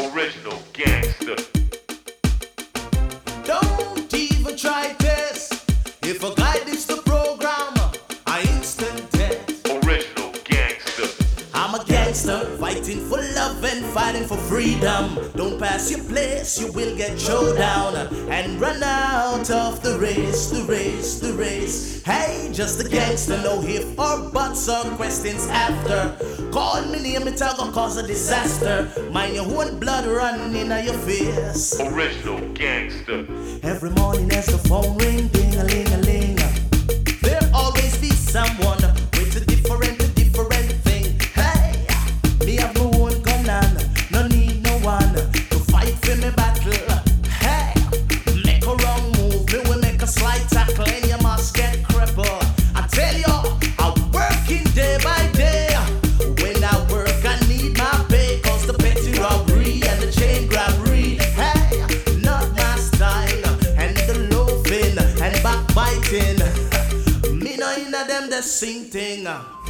Original gangster. Don't even try this. If a guy ditch the program, I instant death. Original gangster. I'm a gangster, fighting for love and fighting for freedom. Don't pass your place, you will get showdown and run out of the race, the race, the race. Hey, just a gangster, no if or buts or questions after. Call me name, it gonna cause a disaster. Mind your own blood running in your face. Original gangster. Every morning as the phone ring, ding-a-ling-a-ling, there always be someone with a different thing. Hey, me have no one gun on, no need no one to fight for me battle. Hey, make a wrong move, me will make a slight tackle and you must get crippled. I tell you, I'm working day by day. When I work, I need my pay, cause the petty robbery and the chain grabbery, hey, not my style. And the loafing and backbiting, me no inna them that sing thing.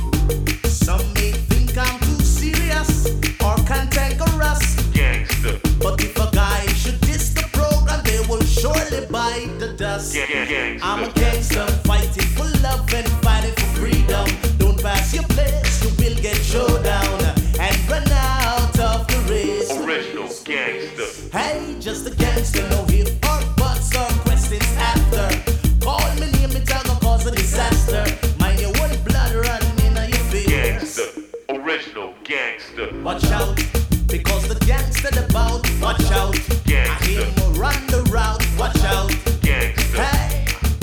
Some may think I'm too serious or cantankerous, Gangster. but if a guy should diss the program, they will surely bite the dust. Gangster. I'm a gangster, fighting for love and fighting for freedom. Don't pass your place, you will get showdown and run out of the race. Original gangster. Hey, just a gangster, no if or buts or questions after. Call me name, it gonna cause a disaster. Mind your own blood running in your face. Gangster. Original gangster. Watch out, because the gangster about. Watch out, I hear him run the route. Watch out, Gangster. hey.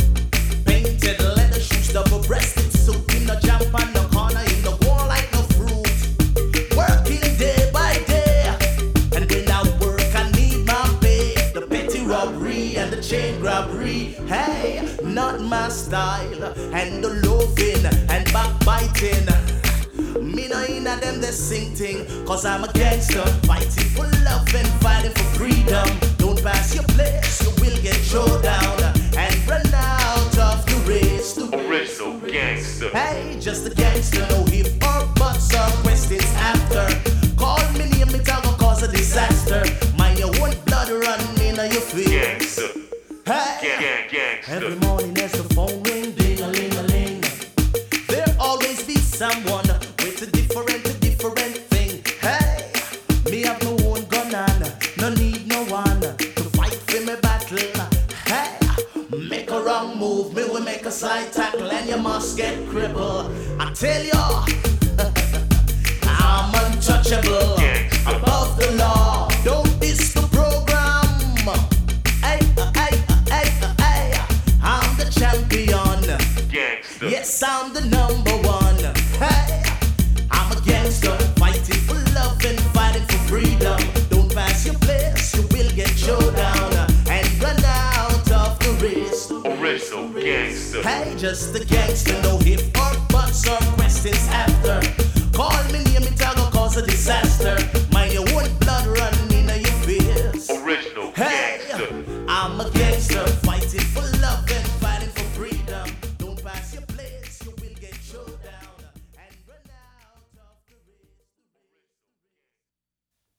Painted leather shoes, double-breasted suit, in the jump on the corner, in the wall like no fruit. Working day by day, and when I work, I need my pay. The petty robbery and the chain grabbery, hey, not my style. And the loafing and backbiting, me no inna them that sing thing, cause I'm a gangster, fighting for love and fighting for freedom. Don't pass your place, you will get showdown and run out of the race. The Original gangster. hey, just a gangster, no if or buts or questions after. Call me name, it gonna cause a disaster. Mind your own blood running in your face. Gangster. Hey, Gangster. every morning as the phone ring, ding-a-ling-a-ling, there always be someone with a different thing. Hey, me have no own gun on, no need no one to fight for me battle. Hey, make a wrong move, me will make a slight tackle and you must get crippled. I tell you, I'm untouchable, Gangster. above the law. Don't diss the program. Hey, I'm the champion. Gangster. Yes, I'm the number one. Hey, I'm a gangster, fighting for love and fighting for freedom. Don't pass your place, you will get showdown and run out of the race. Original gangster. Hey, just a gangster, no if or buts or questions after. Call me name, it gonna cause a disaster. Mind your own blood running in your face. Original Hey, gangster. I'm a gangster.